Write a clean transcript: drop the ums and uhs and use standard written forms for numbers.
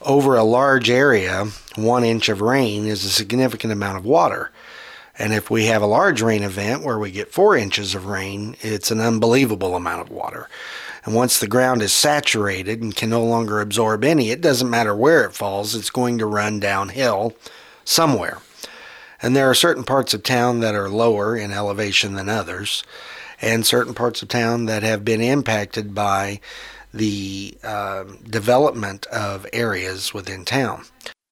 Over a large area, 1 inch of rain is a significant amount of water. And if we have a large rain event where we get 4 inches of rain, it's an unbelievable amount of water. And once the ground is saturated and can no longer absorb any, it doesn't matter where it falls, it's going to run downhill somewhere. And there are certain parts of town that are lower in elevation than others, and certain parts of town that have been impacted by the development of areas within town.